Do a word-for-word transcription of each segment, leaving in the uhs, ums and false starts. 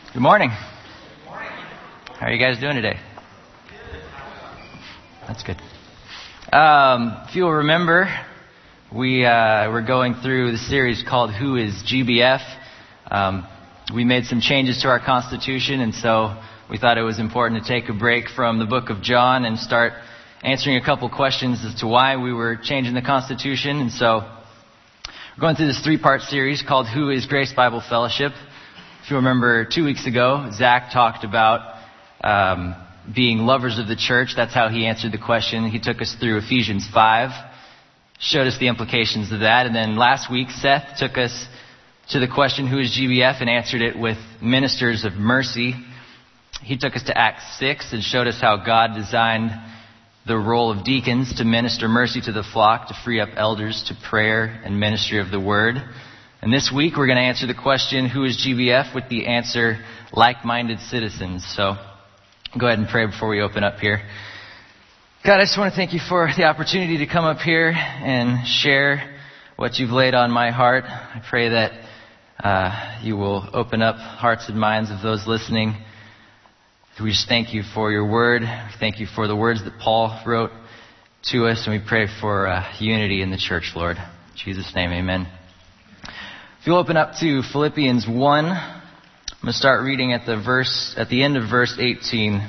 Good morning. How are you guys doing today? That's good. Um, if you'll remember, we uh, we're going through the series called Who is G B F? Um, we made some changes to our Constitution, and so we thought it was important to take a break from the book of John and start answering a couple questions as to why we were changing the Constitution. And so we're going through this three-part series called Who is Grace Bible Fellowship? If you remember, two weeks ago, Zach talked about um, being lovers of the church. That's how he answered the question. He took us through Ephesians five, showed us the implications of that. And then last week, Seth took us to the question, who is G B F, and answered it with ministers of mercy. He took us to Acts six and showed us how God designed the role of deacons to minister mercy to the flock, to free up elders to prayer and ministry of the word. And this week we're going to answer the question, who is G B F, with the answer, like-minded citizens. So go ahead and pray before we open up here. God, I just want to thank you for the opportunity to come up here and share what you've laid on my heart. I pray that uh, you will open up hearts and minds of those listening. We just thank you for your word. We thank you for the words that Paul wrote to us, and we pray for uh, unity in the church, Lord. In Jesus' name, amen. If you'll open up to Philippians one, I'm going to start reading at the verse at the end of verse eighteen.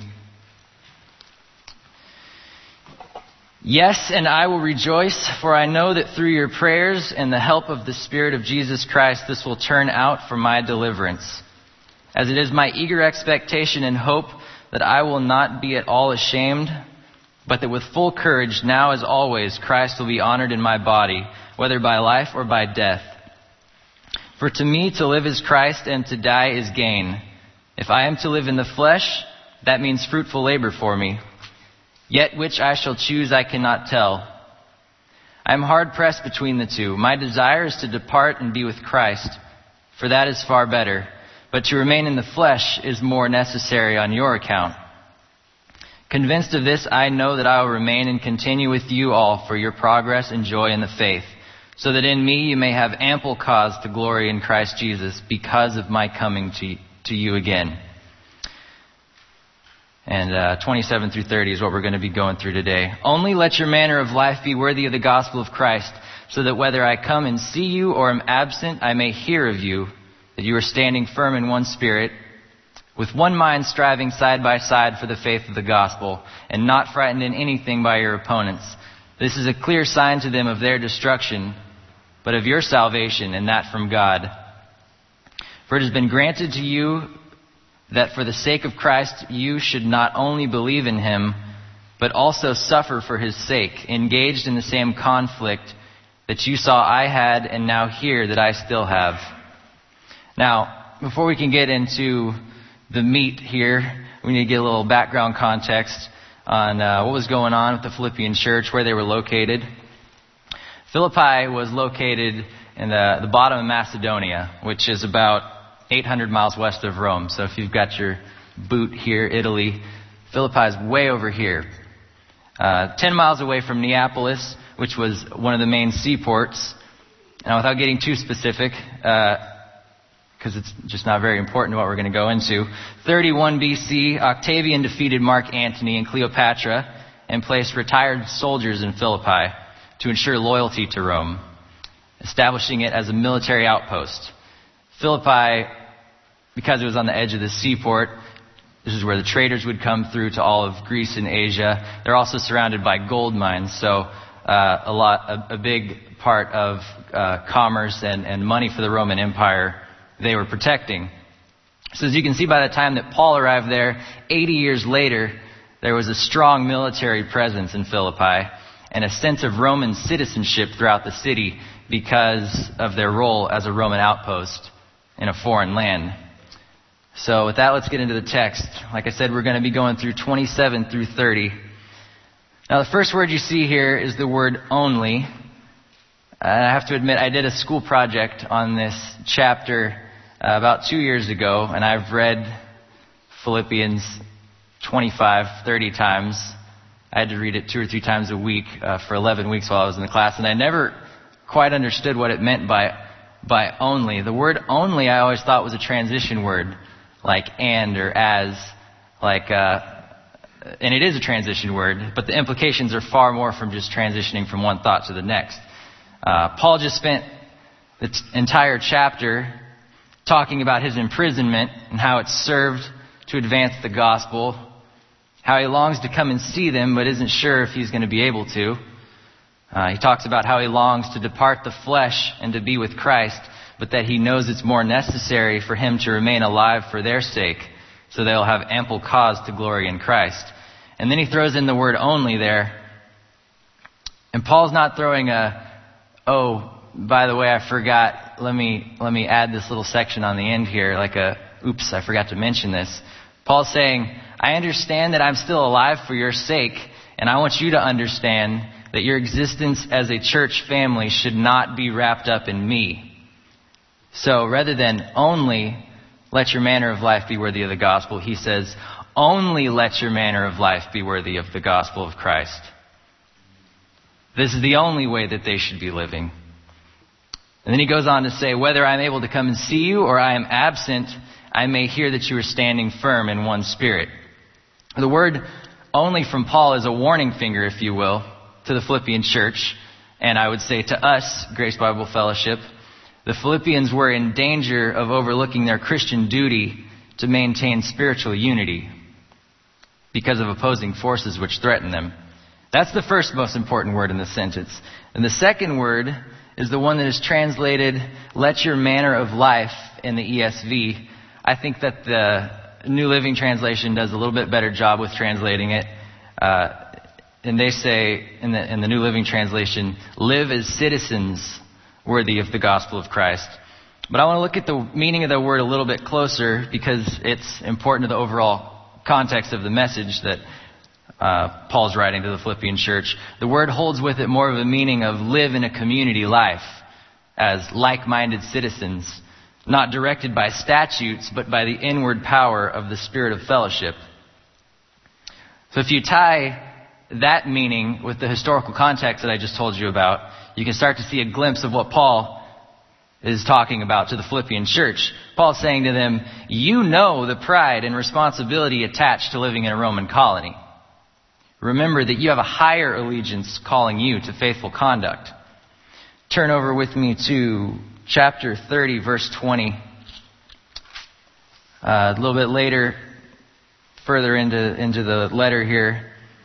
Yes, and I will rejoice, for I know that through your prayers and the help of the Spirit of Jesus Christ, this will turn out for my deliverance. As it is my eager expectation and hope that I will not be at all ashamed, but that with full courage, now as always, Christ will be honored in my body, whether by life or by death. For to me to live is Christ, and to die is gain. If I am to live in the flesh, that means fruitful labor for me. Yet which I shall choose I cannot tell. I am hard pressed between the two. My desire is to depart and be with Christ, for that is far better. But to remain in the flesh is more necessary on your account. Convinced of this, I know that I will remain and continue with you all for your progress and joy in the faith, so that in me you may have ample cause to glory in Christ Jesus because of my coming to, to you again. And uh, twenty-seven through thirty is what we're going to be going through today. Only let your manner of life be worthy of the gospel of Christ, so that whether I come and see you or am absent, I may hear of you, that you are standing firm in one spirit, with one mind striving side by side for the faith of the gospel, and not frightened in anything by your opponents. This is a clear sign to them of their destruction, but of your salvation, and that from God. For it has been granted to you that for the sake of Christ you should not only believe in him, but also suffer for his sake, engaged in the same conflict that you saw I had and now hear that I still have. Now, before we can get into the meat here, we need to get a little background context on uh, what was going on with the Philippian church, where they were located. Philippi was located in the, the bottom of Macedonia, which is about eight hundred miles west of Rome. So if you've got your boot here, Italy, Philippi is way over here. Uh, ten miles away from Neapolis, which was one of the main seaports. Now, without getting too specific, uh, because it's just not very important what we're going to go into. thirty-one B C, Octavian defeated Mark Antony and Cleopatra and placed retired soldiers in Philippi to ensure loyalty to Rome, establishing it as a military outpost. Philippi, because it was on the edge of the seaport, this is where the traders would come through to all of Greece and Asia. They're also surrounded by gold mines, so uh, a lot, a, a big part of uh, commerce and, and money for the Roman Empire they were protecting. So as you can see, by the time that Paul arrived there, eighty years later, there was a strong military presence in Philippi and a sense of Roman citizenship throughout the city because of their role as a Roman outpost in a foreign land. So with that, let's get into the text. Like I said, we're going to be going through twenty-seven through thirty. Now, the first word you see here is the word only. And I have to admit, I did a school project on this chapter uh, about two years ago, and I've read Philippians twenty-five, thirty times. I had to read it two or three times a week uh, for eleven weeks while I was in the class, and I never quite understood what it meant by by only. The word only I always thought was a transition word. like and or as, like, uh, and it is a transition word, but the implications are far more from just transitioning from one thought to the next. Uh, Paul just spent the t- entire chapter talking about his imprisonment and how it served to advance the gospel, how he longs to come and see them but isn't sure if he's going to be able to. Uh, he talks about how he longs to depart the flesh and to be with Christ, but that he knows it's more necessary for him to remain alive for their sake, so they'll have ample cause to glory in Christ. And then he throws in the word only there. And Paul's not throwing a, oh, by the way, I forgot, let me let me add this little section on the end here, like a, oops, I forgot to mention this. Paul's saying, I understand that I'm still alive for your sake, and I want you to understand that your existence as a church family should not be wrapped up in me. So rather than only let your manner of life be worthy of the gospel, he says, only let your manner of life be worthy of the gospel of Christ. This is the only way that they should be living. And then he goes on to say, whether I'm able to come and see you or I am absent, I may hear that you are standing firm in one spirit. The word only from Paul is a warning finger, if you will, to the Philippian church. And I would say to us, Grace Bible Fellowship, the Philippians were in danger of overlooking their Christian duty to maintain spiritual unity because of opposing forces which threaten them. That's the first most important word in the sentence. And the second word is the one that is translated, let your manner of life, in the E S V. I think that the New Living Translation does a little bit better job with translating it. Uh, and they say, in the, in the New Living Translation, live as citizens worthy of the gospel of Christ. But I want to look at the meaning of the word a little bit closer because it's important to the overall context of the message that uh, Paul's writing to the Philippian church. The word holds with it more of a meaning of live in a community life as like-minded citizens, not directed by statutes, but by the inward power of the spirit of fellowship. So if you tie that meaning with the historical context that I just told you about, you can start to see a glimpse of what Paul is talking about to the Philippian church. Paul's saying to them, you know the pride and responsibility attached to living in a Roman colony. Remember that you have a higher allegiance calling you to faithful conduct. Turn over with me to chapter thirty, verse twenty. Uh, a little bit later, further into, into the letter here,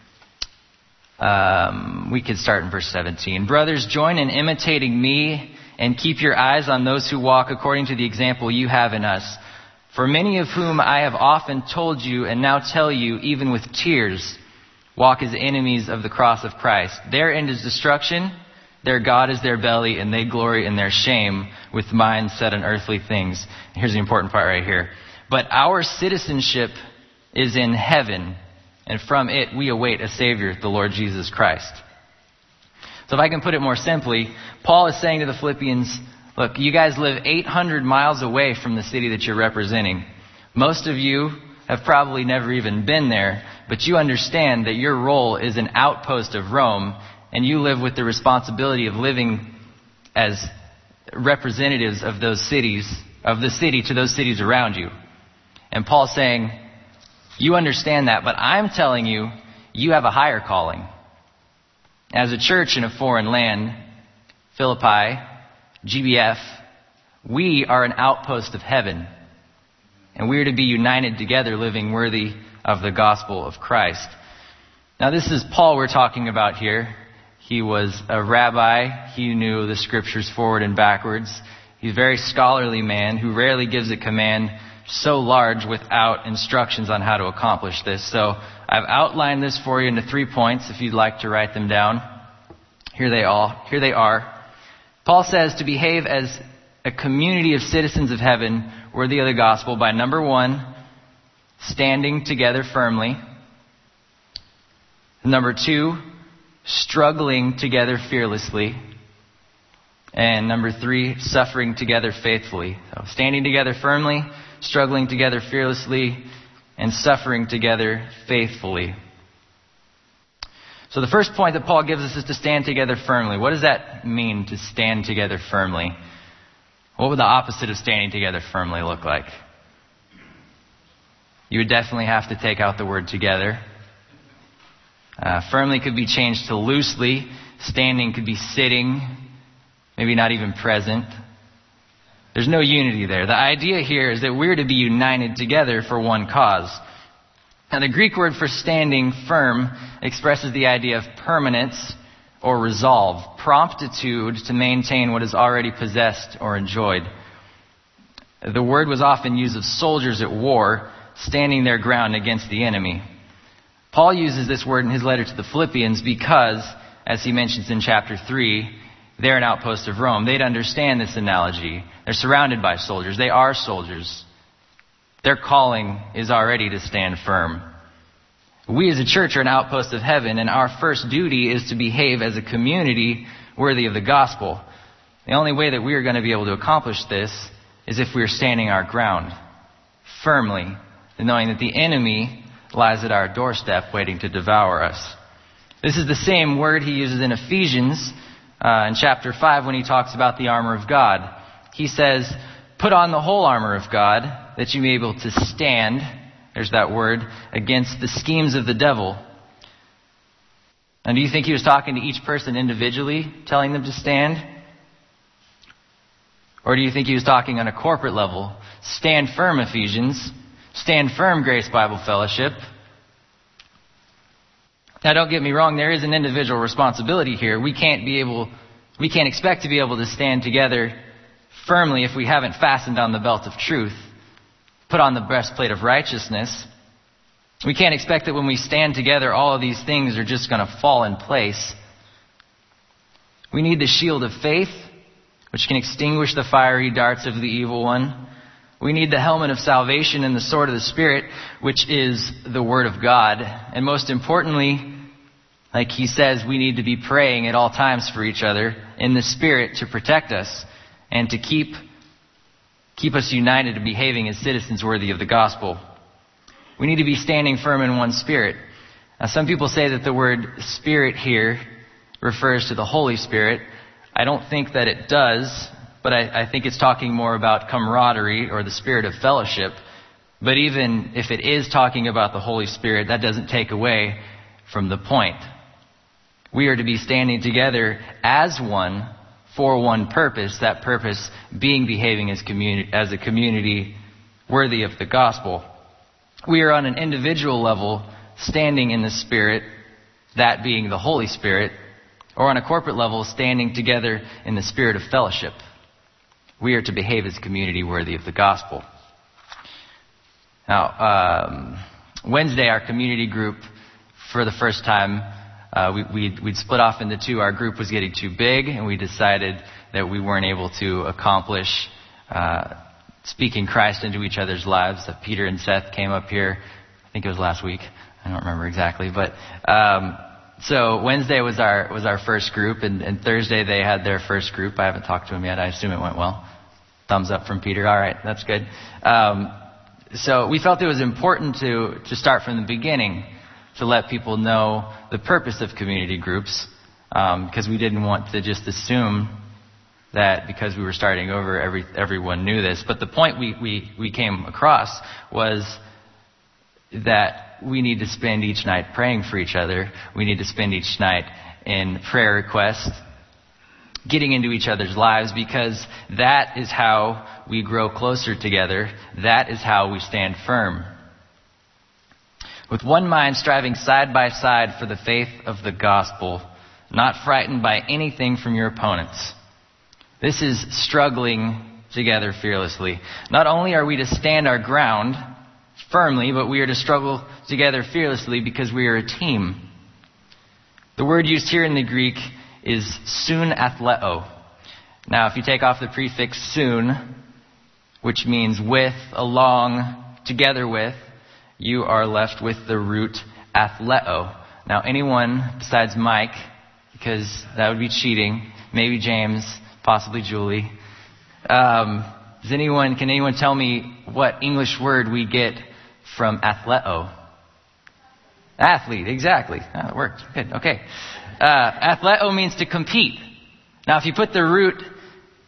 um, we could start in verse seventeen. Brothers, join in imitating me and keep your eyes on those who walk according to the example you have in us. For many of whom I have often told you and now tell you, even with tears, walk as enemies of the cross of Christ. Their end is destruction, their God is their belly, and they glory in their shame with minds set on earthly things. Here's the important part right here. But our citizenship is in heaven, and from it we await a Savior, the Lord Jesus Christ. So if I can put it more simply, Paul is saying to the Philippians, look, you guys live eight hundred miles away from the city that you're representing. Most of you have probably never even been there, but you understand that your role is an outpost of Rome, and you live with the responsibility of living as representatives of those cities, of the city to those cities around you. And Paul's saying, you understand that, but I'm telling you, you have a higher calling. As a church in a foreign land, Philippi, G B F, we are an outpost of heaven. And we are to be united together, living worthy of the gospel of Christ. Now this is Paul we're talking about here. He was a rabbi. He knew the scriptures forward and backwards. He's a very scholarly man who rarely gives a command so large without instructions on how to accomplish this. So I've outlined this for you into three points if you'd like to write them down. Here they all. Here they are. Paul says to behave as a community of citizens of heaven worthy of the gospel by, number one, standing together firmly. Number two, struggling together fearlessly. And number three, suffering together faithfully. So standing together firmly, struggling together fearlessly, and suffering together faithfully. So the first point that Paul gives us is to stand together firmly. What does that mean, to stand together firmly? What would the opposite of standing together firmly look like? You would definitely have to take out the word together. Uh, firmly could be changed to loosely. Standing could be sitting, maybe not even present. There's no unity there. The idea here is that we're to be united together for one cause. Now, the Greek word for standing firm expresses the idea of permanence or resolve, promptitude to maintain what is already possessed or enjoyed. The word was often used of soldiers at war, standing their ground against the enemy. Paul uses this word in his letter to the Philippians because, as he mentions in chapter three, they're an outpost of Rome. They'd understand this analogy. They're surrounded by soldiers. They are soldiers. Their calling is already to stand firm. We as a church are an outpost of heaven, and our first duty is to behave as a community worthy of the gospel. The only way that we are going to be able to accomplish this is if we are standing our ground firmly, and knowing that the enemy lies at our doorstep waiting to devour us. This is the same word he uses in Ephesians uh, in chapter five when he talks about the armor of God. He says, put on the whole armor of God that you may be able to stand, there's that word, against the schemes of the devil. And do you think he was talking to each person individually, telling them to stand? Or do you think he was talking on a corporate level? Stand firm, Ephesians. Stand firm, Grace Bible Fellowship. Now, don't get me wrong, there is an individual responsibility here. We can't be able, we can't expect to be able to stand together firmly if we haven't fastened on the belt of truth, put on the breastplate of righteousness. We can't expect that when we stand together, all of these things are just going to fall in place. We need the shield of faith, which can extinguish the fiery darts of the evil one. We need the helmet of salvation and the sword of the Spirit, which is the Word of God. And most importantly, like he says, we need to be praying at all times for each other in the Spirit to protect us and to keep, keep us united and behaving as citizens worthy of the gospel. We need to be standing firm in one spirit. Now, some people say that the word Spirit here refers to the Holy Spirit. I don't think that it does. But I, I think it's talking more about camaraderie or the spirit of fellowship. But even if it is talking about the Holy Spirit, that doesn't take away from the point. We are to be standing together as one for one purpose, that purpose being behaving as, communi- as a community worthy of the gospel. We are on an individual level standing in the Spirit, that being the Holy Spirit, or on a corporate level standing together in the spirit of fellowship. We are to behave as a community worthy of the gospel. Now, um, Wednesday, our community group, for the first time, uh, we, we'd, we'd split off into two. Our group was getting too big, and we decided that we weren't able to accomplish uh, speaking Christ into each other's lives. Uh, Peter and Seth came up here. I think it was last week. I don't remember exactly, but um, so Wednesday was our was our first group, and, and Thursday they had their first group. I haven't talked to them yet. I assume it went well. Thumbs up from Peter. All right, that's good. Um, so we felt it was important to to start from the beginning to let people know the purpose of community groups, because um, we didn't want to just assume that because we were starting over, every everyone knew this. But the point we we we came across was that we need to spend each night praying for each other. We need to spend each night in prayer requests, getting into each other's lives, because that is how we grow closer together. That is how we stand firm. With one mind striving side by side for the faith of the gospel, not frightened by anything from your opponents. This is struggling together fearlessly. Not only are we to stand our ground firmly, but we are to struggle together fearlessly because we are a team. The word used here in the Greek is soon athleo. Now, if you take off the prefix soon, which means with, along, together with, you are left with the root athleo. Now, anyone besides Mike, because that would be cheating, maybe James, possibly Julie, um, does anyone, can anyone tell me what English word we get from athleo? Athlete, exactly. Oh, it worked. Good. Okay. Uh, athleo means to compete. Now, if you put the root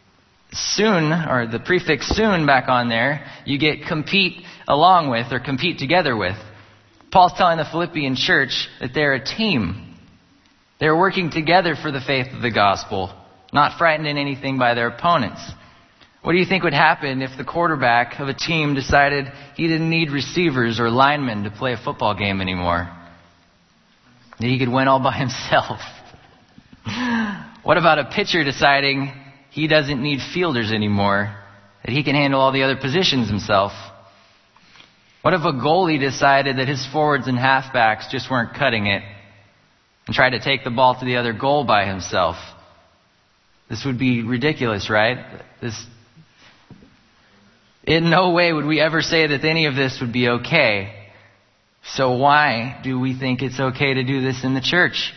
soon, or the prefix soon back on there, you get compete along with or compete together with. Paul's telling the Philippian church that they're a team. They're working together for the faith of the gospel, not frightened in anything by their opponents. What do you think would happen if the quarterback of a team decided he didn't need receivers or linemen to play a football game anymore? That he could win all by himself? What about a pitcher deciding he doesn't need fielders anymore, that he can handle all the other positions himself? What if a goalie decided that his forwards and halfbacks just weren't cutting it and tried to take the ball to the other goal by himself? This would be ridiculous, right? This, in no way would we ever say that any of this would be okay. So why do we think it's okay to do this in the church?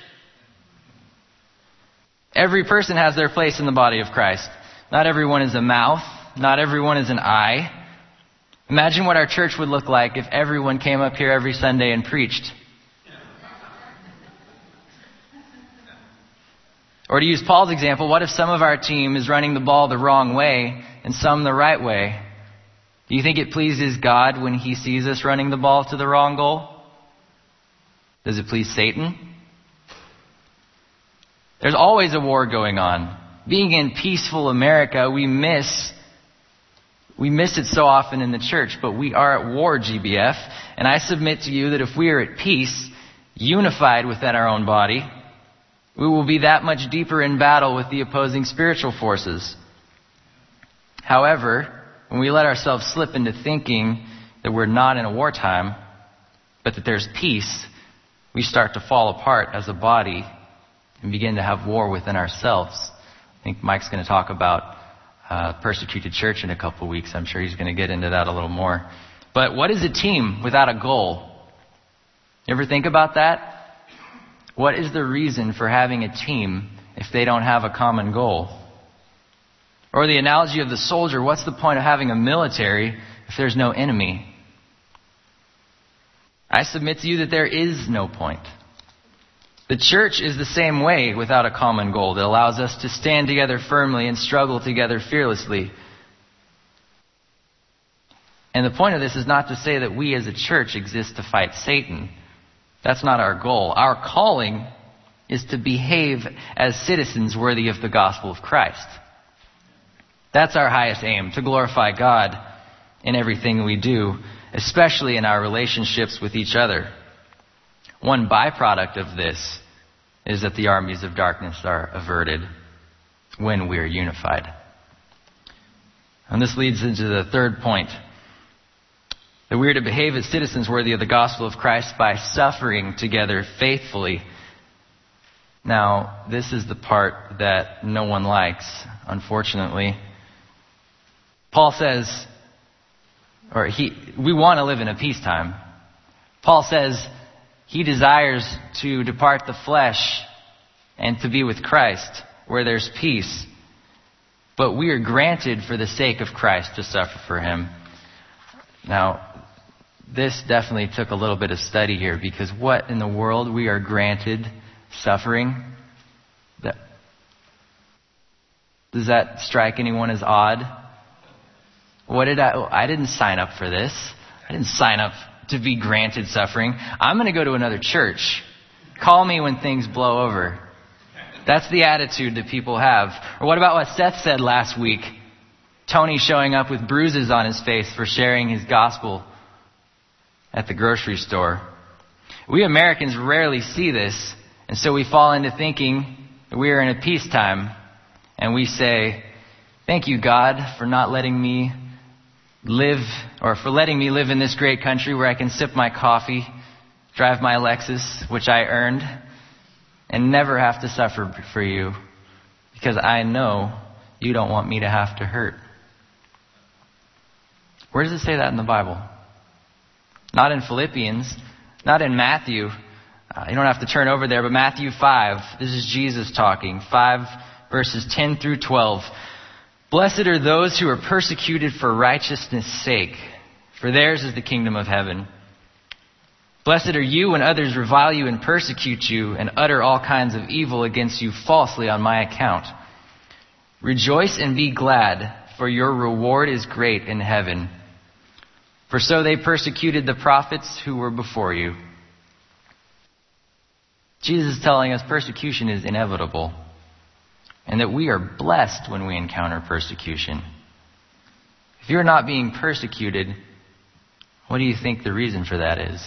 Every person has their place in the body of Christ. Not everyone is a mouth. Not everyone is an eye. Imagine what our church would look like if everyone came up here every Sunday and preached. Or to use Paul's example, what if some of our team is running the ball the wrong way and some the right way? Do you think it pleases God when he sees us running the ball to the wrong goal? Does it please Satan? There's always a war going on. Being in peaceful America, we miss we miss it so often in the church, but we are at war, G B F. And I submit to you that if we are at peace, unified within our own body, we will be that much deeper in battle with the opposing spiritual forces. However, when we let ourselves slip into thinking that we're not in a wartime, but that there's peace, we start to fall apart as a body and begin to have war within ourselves. I think Mike's going to talk about uh, persecuted church in a couple weeks. I'm sure he's going to get into that a little more. But what is a team without a goal? You ever think about that? What is the reason for having a team if they don't have a common goal? Or the analogy of the soldier, what's the point of having a military if there's no enemy? I submit to you that there is no point. The church is the same way without a common goal that allows us to stand together firmly and struggle together fearlessly. And the point of this is not to say that we as a church exist to fight Satan. That's not our goal. Our calling is to behave as citizens worthy of the gospel of Christ. That's our highest aim, to glorify God in everything we do, especially in our relationships with each other. One byproduct of this is that the armies of darkness are averted when we are unified. And this leads into the third point, that we are to behave as citizens worthy of the gospel of Christ by suffering together faithfully. Now, this is the part that no one likes, unfortunately. Paul says, or he, we want to live in a peacetime. Paul says he desires to depart the flesh and to be with Christ where there's peace. But we are granted for the sake of Christ to suffer for him. Now, this definitely took a little bit of study here, because what in the world we are granted suffering? That, does that strike anyone as odd? What did I, oh, I didn't sign up for this. I didn't sign up to be granted suffering. I'm going to go to another church. Call me when things blow over. That's the attitude that people have. Or what about what Seth said last week? Tony showing up with bruises on his face for sharing his gospel at the grocery store. We Americans rarely see this, and so we fall into thinking that we are in a peacetime, and we say, "Thank you, God, for not letting me live, or for letting me live in this great country where I can sip my coffee, drive my Lexus, which I earned, and never have to suffer for you, because I know you don't want me to have to hurt." Where does it say that in the Bible? Not in Philippians, not in Matthew. Uh, you don't have to turn over there, but Matthew five. This is Jesus talking. five verses ten through twelve. "Blessed are those who are persecuted for righteousness' sake, for theirs is the kingdom of heaven. Blessed are you when others revile you and persecute you and utter all kinds of evil against you falsely on my account. Rejoice and be glad, for your reward is great in heaven. For so they persecuted the prophets who were before you. Jesus is telling us persecution is inevitable, and that we are blessed when we encounter persecution. If you're not being persecuted, what do you think the reason for that is?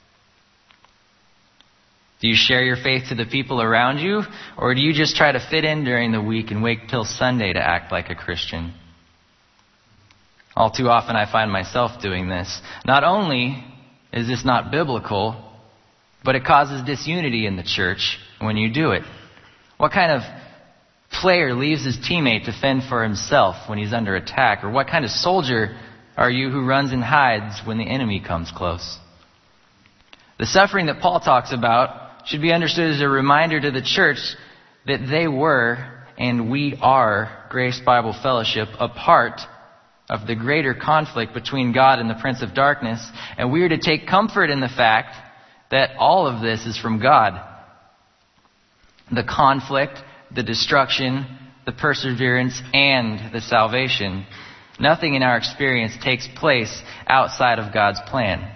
Do you share your faith to the people around you, or do you just try to fit in during the week and wait till Sunday to act like a Christian? All too often I find myself doing this. Not only is this not biblical, but it causes disunity in the church when you do it. What kind of player leaves his teammate to fend for himself when he's under attack? Or what kind of soldier are you who runs and hides when the enemy comes close? The suffering that Paul talks about should be understood as a reminder to the church that they were, and we are, Grace Bible Fellowship, a part of the greater conflict between God and the Prince of Darkness, and we are to take comfort in the fact that all of this is from God. The conflict, the destruction, the perseverance, and the salvation. Nothing in our experience takes place outside of God's plan.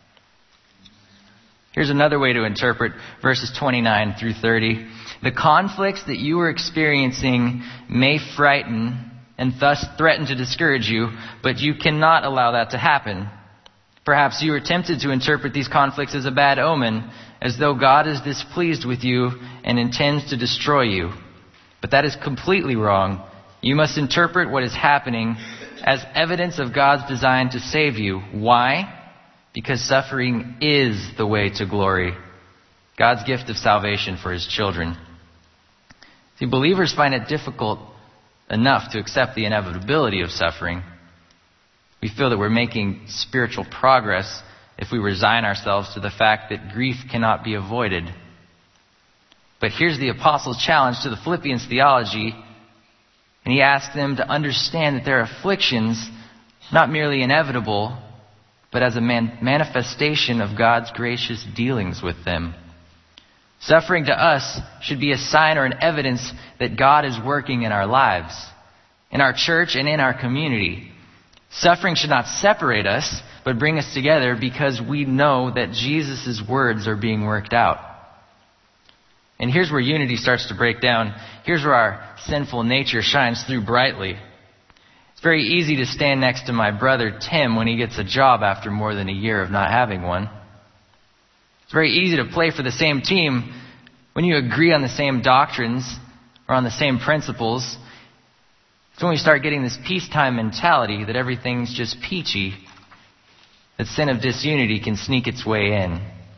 Here's another way to interpret verses twenty-nine through thirty. The conflicts that you are experiencing may frighten and thus threaten to discourage you, but you cannot allow that to happen. Perhaps you are tempted to interpret these conflicts as a bad omen, as though God is displeased with you and intends to destroy you. But that is completely wrong. You must interpret what is happening as evidence of God's design to save you. Why? Because suffering is the way to glory. God's gift of salvation for His children. See, believers find it difficult enough to accept the inevitability of suffering. We feel that we're making spiritual progress if we resign ourselves to the fact that grief cannot be avoided. But here's the apostle's challenge to the Philippians theology, and he asks them to understand that their afflictions, not merely inevitable, but as a man- manifestation of God's gracious dealings with them. Suffering to us should be a sign or an evidence that God is working in our lives, in our church and in our community. Suffering should not separate us, but bring us together because we know that Jesus' words are being worked out. And here's where unity starts to break down. Here's where our sinful nature shines through brightly. It's very easy to stand next to my brother Tim when he gets a job after more than a year of not having one. It's very easy to play for the same team when you agree on the same doctrines or on the same principles. It's when we start getting this peacetime mentality that everything's just peachy, that sin of disunity can sneak its way in.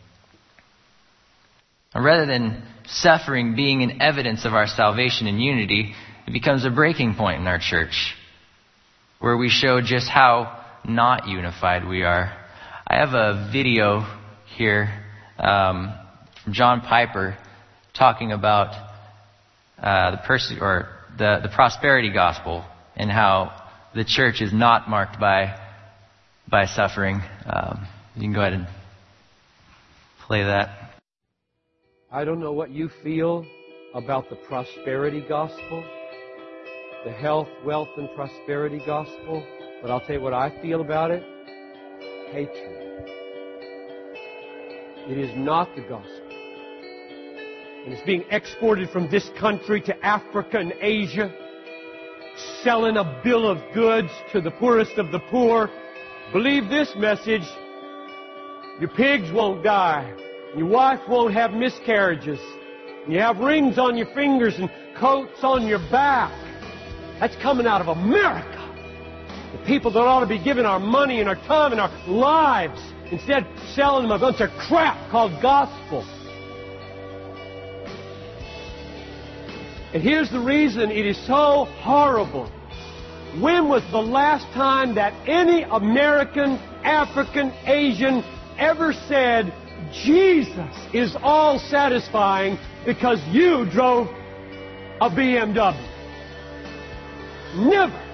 And rather than suffering being an evidence of our salvation and unity, it becomes a breaking point in our church, where we show just how not unified we are. I have a video here um, from John Piper talking about uh, the pers- or the, the prosperity gospel and how the church is not marked by by suffering. Um, you can go ahead and play that. I don't know what you feel about the prosperity gospel, the health, wealth, and prosperity gospel, but I'll tell you what I feel about it. Hatred. It is not the gospel. And it's being exported from this country to Africa and Asia, selling a bill of goods to the poorest of the poor. Believe this message: your pigs won't die. Your wife won't have miscarriages. You have rings on your fingers and coats on your back. That's coming out of America. The people that ought to be giving our money and our time and our lives, instead selling them a bunch of crap called gospel. And here's the reason it is so horrible. When was the last time that any American, African, Asian ever said, Jesus is all satisfying because you drove a B M W? Never.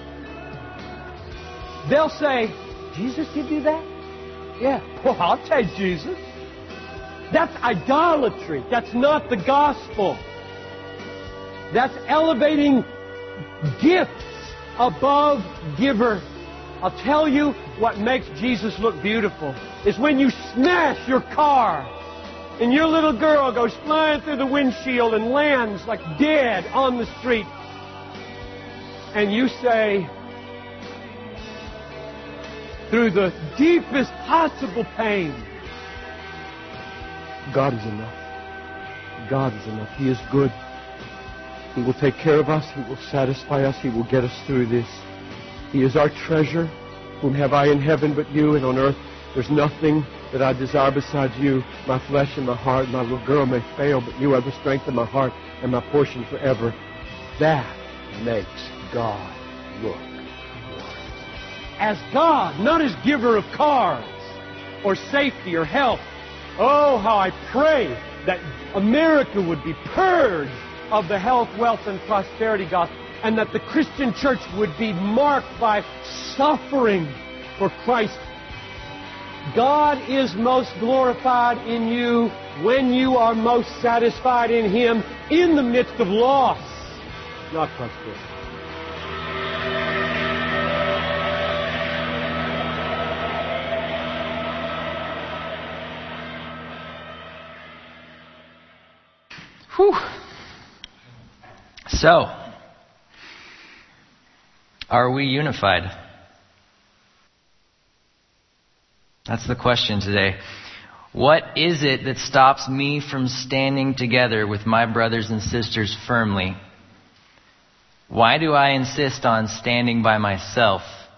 They'll say, Jesus did do that? Yeah, well, I'll take Jesus. That's idolatry. That's not the gospel. That's elevating gifts above giver. I'll tell you what makes Jesus look beautiful is when you smash your car and your little girl goes flying through the windshield and lands like dead on the street. And you say, through the deepest possible pain, God is enough. God is enough. He is good. He will take care of us. He will satisfy us. He will get us through this. He is our treasure. Whom have I in heaven but you? And on earth there's nothing that I desire besides you. My flesh and my heart, my little girl may fail, but you are the strength of my heart and my portion forever. That makes God look glorious. As God, not as giver of cars or safety or health. Oh, how I pray that America would be purged of the health, wealth, and prosperity gospel, and that the Christian church would be marked by suffering for Christ. God is most glorified in you when you are most satisfied in Him in the midst of loss, not prosperity. Whew. So, are we unified? That's the question today. What is it that stops me from standing together with my brothers and sisters firmly? Why do I insist on standing by myself?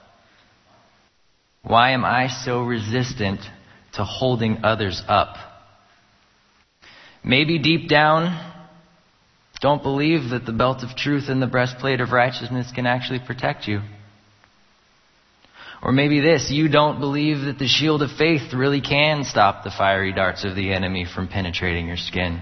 Why am I so resistant to holding others up? Maybe deep down, don't believe that the belt of truth and the breastplate of righteousness can actually protect you. Or maybe this, you don't believe that the shield of faith really can stop the fiery darts of the enemy from penetrating your skin.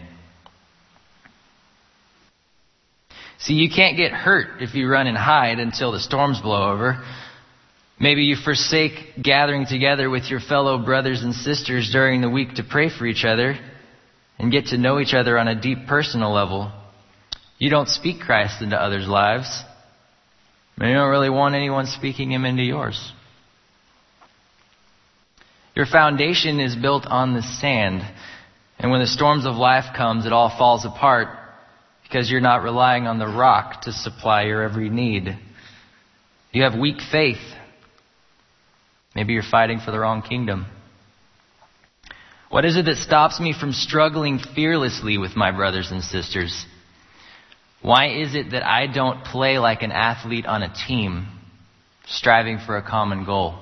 See, you can't get hurt if you run and hide until the storms blow over. Maybe you forsake gathering together with your fellow brothers and sisters during the week to pray for each other and get to know each other on a deep personal level. You don't speak Christ into others' lives. And you don't really want anyone speaking Him into yours. Your foundation is built on the sand. And when the storms of life comes, it all falls apart because you're not relying on the rock to supply your every need. You have weak faith. Maybe you're fighting for the wrong kingdom. What is it that stops me from struggling fearlessly with my brothers and sisters? Why is it that I don't play like an athlete on a team, striving for a common goal?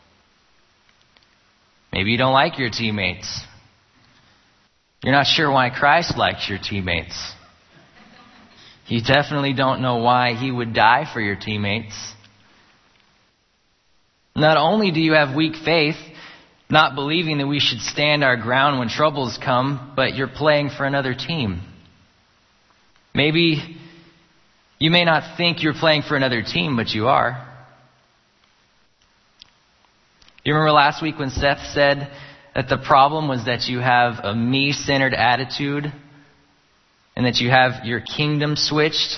Maybe you don't like your teammates. You're not sure why Christ likes your teammates. You definitely don't know why He would die for your teammates. Not only do you have weak faith, not believing that we should stand our ground when troubles come, but you're playing for another team. Maybe you may not think you're playing for another team, but you are. You remember last week when Seth said that the problem was that you have a me-centered attitude and that you have your kingdom switched?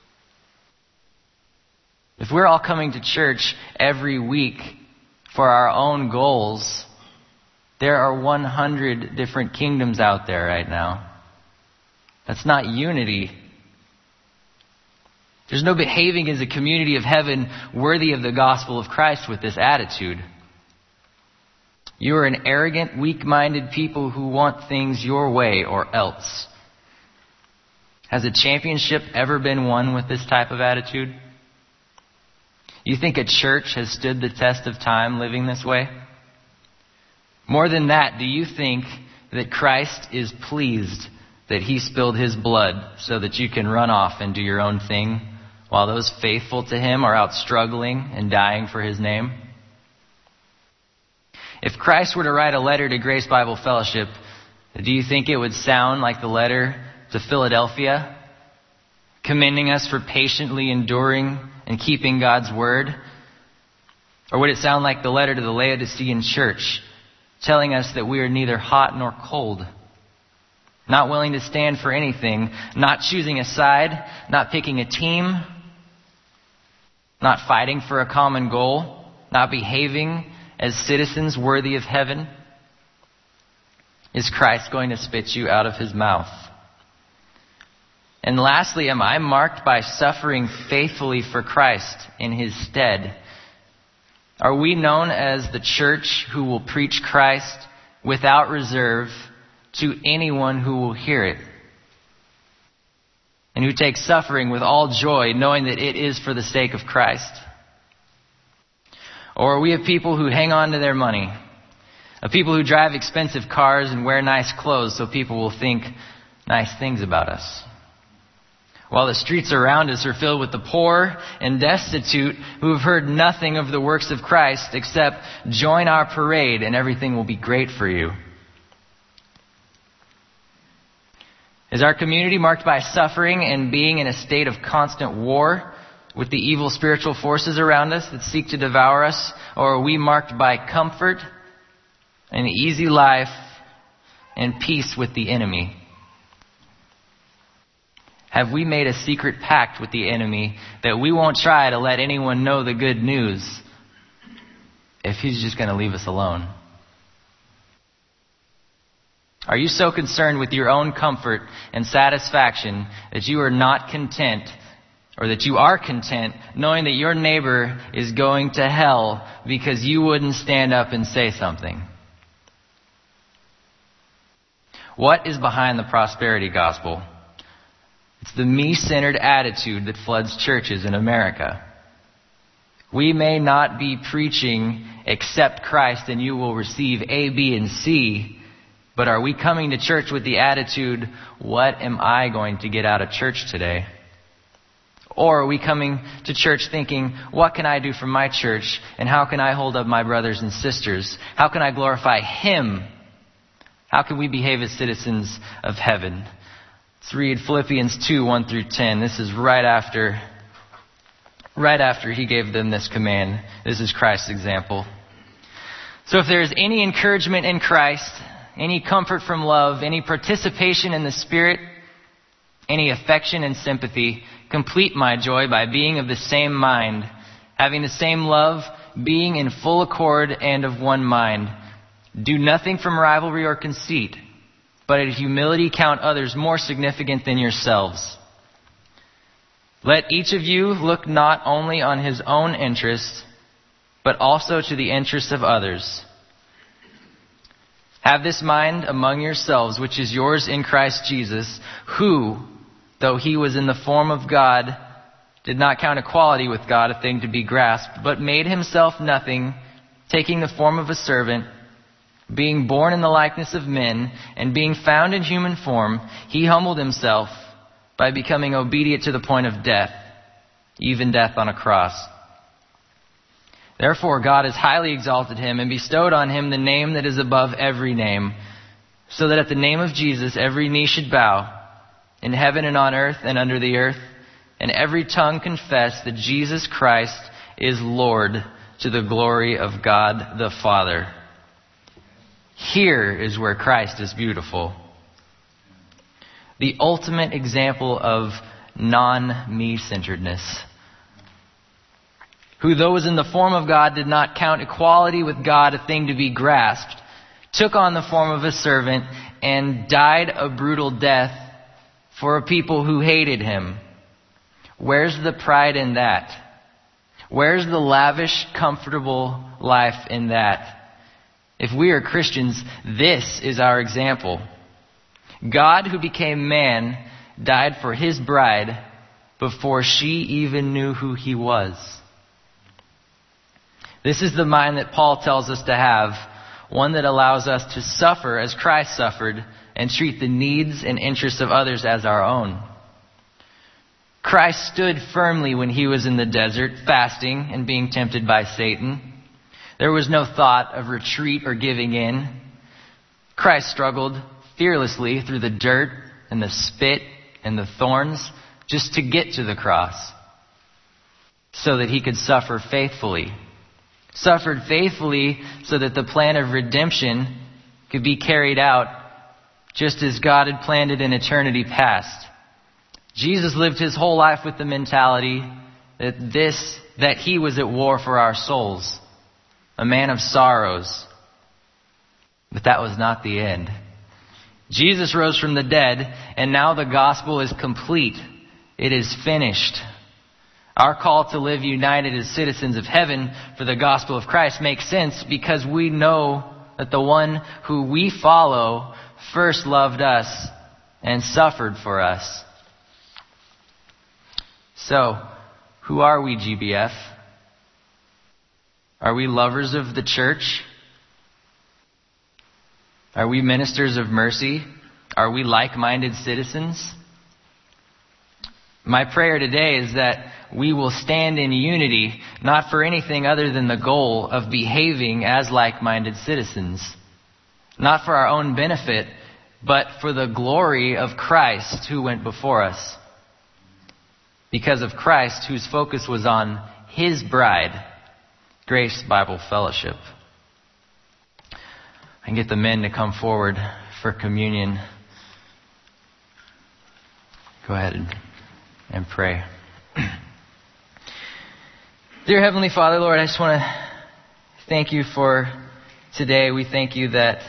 If we're all coming to church every week for our own goals, there are one hundred different kingdoms out there right now. That's not unity. There's no behaving as a community of heaven worthy of the gospel of Christ with this attitude. You are an arrogant, weak-minded people who want things your way or else. Has a championship ever been won with this type of attitude? You think a church has stood the test of time living this way? More than that, do you think that Christ is pleased that He spilled His blood so that you can run off and do your own thing while those faithful to Him are out struggling and dying for His name? If Christ were to write a letter to Grace Bible Fellowship, do you think it would sound like the letter to Philadelphia, commending us for patiently enduring and keeping God's word? Or would it sound like the letter to the Laodicean church, telling us that we are neither hot nor cold, not willing to stand for anything, not choosing a side, not picking a team, not fighting for a common goal, not behaving as citizens worthy of heaven? Is Christ going to spit you out of his mouth? And lastly, am I marked by suffering faithfully for Christ in his stead? Are we known as the church who will preach Christ without reserve to anyone who will hear it? And who takes suffering with all joy, knowing that it is for the sake of Christ? Or are we a people who hang on to their money? A people who drive expensive cars and wear nice clothes so people will think nice things about us? While the streets around us are filled with the poor and destitute who have heard nothing of the works of Christ except join our parade and everything will be great for you. Is our community marked by suffering and being in a state of constant war with the evil spiritual forces around us that seek to devour us? Or are we marked by comfort, an easy life, and peace with the enemy? Have we made a secret pact with the enemy that we won't try to let anyone know the good news if he's just going to leave us alone? Are you so concerned with your own comfort and satisfaction that you are not content, or that you are content knowing that your neighbor is going to hell because you wouldn't stand up and say something? What is behind the prosperity gospel? It's the me-centered attitude that floods churches in America. We may not be preaching accept Christ and you will receive A, B, and C, but are we coming to church with the attitude, what am I going to get out of church today? Or are we coming to church thinking, what can I do for my church and how can I hold up my brothers and sisters? How can I glorify him? How can we behave as citizens of heaven? Let's read Philippians two, one through ten. This is right after, right after he gave them this command. This is Christ's example. So if there is any encouragement in Christ, any comfort from love, any participation in the Spirit, any affection and sympathy, complete my joy by being of the same mind, having the same love, being in full accord and of one mind. Do nothing from rivalry or conceit, but in humility count others more significant than yourselves. Let each of you look not only on his own interests, but also to the interests of others. Have this mind among yourselves, which is yours in Christ Jesus, who, though he was in the form of God, did not count equality with God a thing to be grasped, but made himself nothing, taking the form of a servant, being born in the likeness of men, and being found in human form, he humbled himself by becoming obedient to the point of death, even death on a cross. Therefore God has highly exalted him and bestowed on him the name that is above every name, so that at the name of Jesus every knee should bow, in heaven and on earth and under the earth, and every tongue confess that Jesus Christ is Lord, to the glory of God the Father. Here is where Christ is beautiful. The ultimate example of non-me-centeredness. Who, though was in the form of God, did not count equality with God a thing to be grasped, took on the form of a servant, and died a brutal death for a people who hated him. Where's the pride in that? Where's the lavish, comfortable life in that? If we are Christians, this is our example. God, who became man, died for his bride before she even knew who he was. This is the mind that Paul tells us to have, one that allows us to suffer as Christ suffered and treat the needs and interests of others as our own. Christ stood firmly when he was in the desert, fasting and being tempted by Satan. There was no thought of retreat or giving in. Christ struggled fearlessly through the dirt and the spit and the thorns just to get to the cross so that he could suffer faithfully. Suffered faithfully so that the plan of redemption could be carried out just as God had planned it in eternity past. Jesus lived his whole life with the mentality that this that he was at war for our souls, a man of sorrows. But that was not the end. Jesus rose from the dead, and now the gospel is complete. It is finished. Our call to live united as citizens of heaven for the gospel of Christ makes sense because we know that the one who we follow first loved us and suffered for us. So, who are we, G B F? Are we lovers of the church? Are we ministers of mercy? Are we like-minded citizens? My prayer today is that we will stand in unity, not for anything other than the goal of behaving as like-minded citizens. Not for our own benefit, but for the glory of Christ who went before us. Because of Christ, whose focus was on His bride, Grace Bible Fellowship. I can get the men to come forward for communion. Go ahead and, and pray. Dear Heavenly Father, Lord, I just want to thank you for today. We thank you that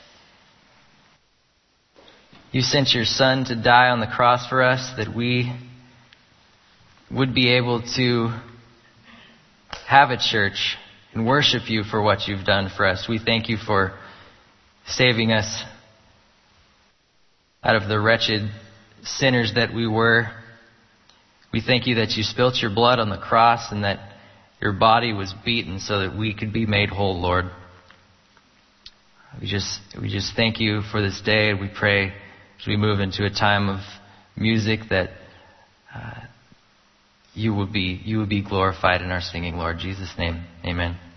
you sent your Son to die on the cross for us, that we would be able to have a church and worship you for what you've done for us. We thank you for saving us out of the wretched sinners that we were. We thank you that you spilt your blood on the cross and that your body was beaten so that we could be made whole, Lord. We just we just thank you for this day. We pray as we move into a time of music that uh, you will be you will be glorified in our singing, Lord. In Jesus' name, amen.